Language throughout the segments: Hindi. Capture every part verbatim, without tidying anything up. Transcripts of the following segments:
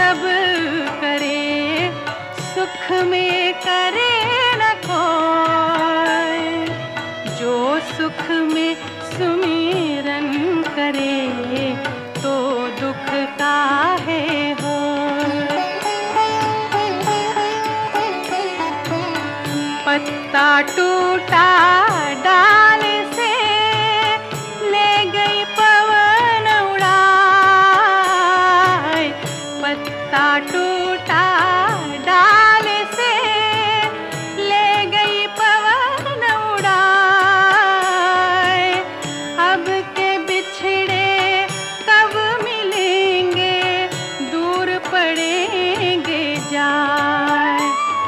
सब करे, सुख में करे न कोई। जो सुख में सुमिरन करे, तो दुख काहे हो। पत्ता टूटा डाल से, ले गई पवन उड़ाए। पत्ता टूटा डाल से, ले गई पवन उड़ाए। अब के बिछड़े कब मिलेंगे, दूर पड़ेंगे जाए।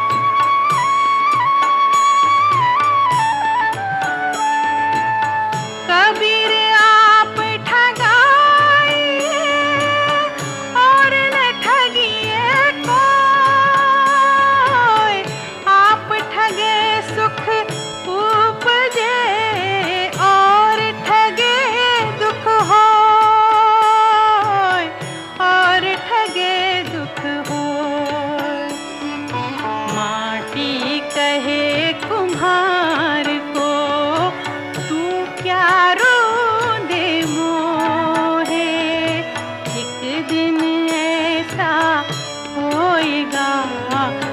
कबीर आप ठगाइए और न ठगिए कोई। आप ठगे सुख उपजे और ठगे दुख होय, और ठगे दुख होय। माटी कहे कुम्हार को, तू क्या रोंदे मोहे। एक दिन ऐसा होएगा,